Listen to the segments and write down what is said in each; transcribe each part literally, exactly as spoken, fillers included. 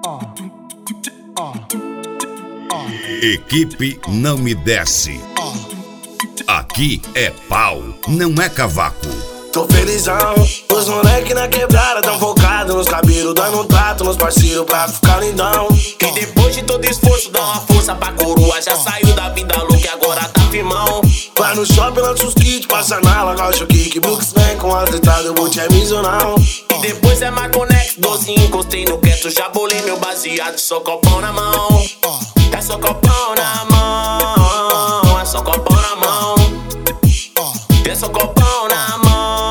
Equipe Não Me Desce. Aqui é pau, não é cavaco. Tô felizão, os moleque na quebrada tão focado nos cabelos, dando um trato nos parceiros pra ficar lindão. E depois de todo esforço, dá uma força pra coroa. Já saiu da vida louca e agora tá firmão. Vai no shopping, lança os kits, passa na lagosta, o kick, Brooks vem com as entradas, eu vou te emisionão. E depois é Marconex, doze, encostei no quieto, já bolei meu baseado, só copão na mão. É só copão na mão, é só copão na mão. É só copão na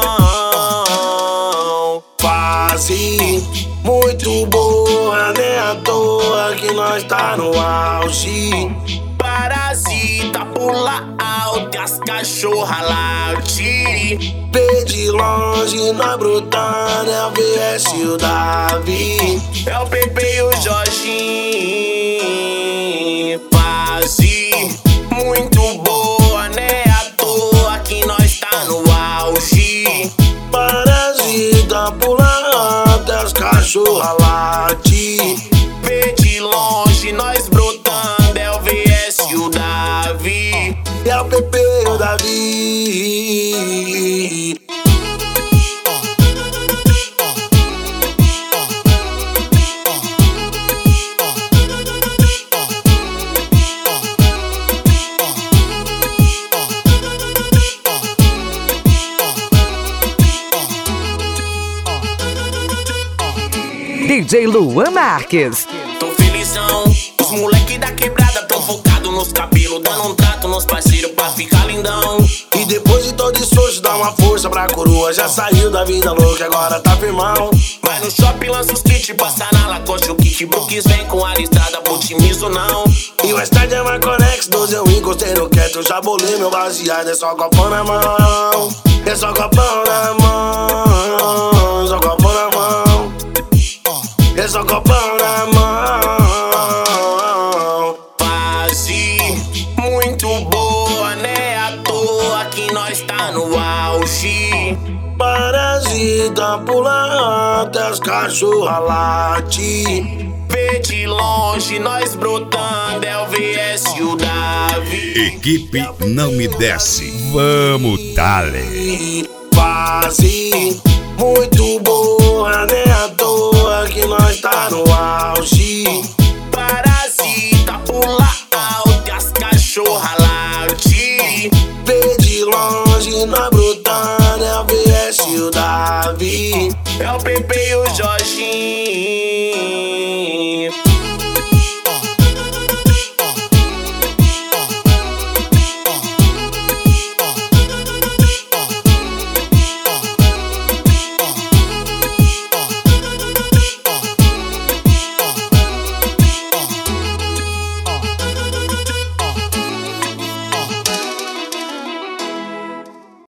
mão. Fase muito boa, nem à toa que nós tá no auge. Parasita pula alto e as cachorra late. Vê de longe, nós brotando, é o V S e o Davi. É o Pepe e o Jorginho. Fase muito boa, né? À toa que nós tá no auge. Parasita pula alto, é os cachorra late. Vê de longe, nós brotando, é o V S e o Davi. É o Pepe e o Davi. D J Luan Marques. Tô felizão, os moleque da quebrada tão focado nos cabelos, dando um trato nos parceiros pra ficar lindão. E depois de todo esforço, dá uma força pra coroa. Já saiu da vida louca, agora tá firmão. Vai no shopping, lança os kits, passa na lagosta, o kick, Brooks vem com a listrada, botimizo não. E o estádio é Marconex, doze eu encostei no quieto, já bolei meu baseado, é só copão na mão. É só copão na mão, só copão na mão. É só copão na mão. Fase muito boa, né? À toa que nós tá no auge. Parasita pula até os cachorra late. Vê de longe, nós brotando, é o V S e o Davi. Equipe Não Me Desce. Vamos, dale. Fase muito boa.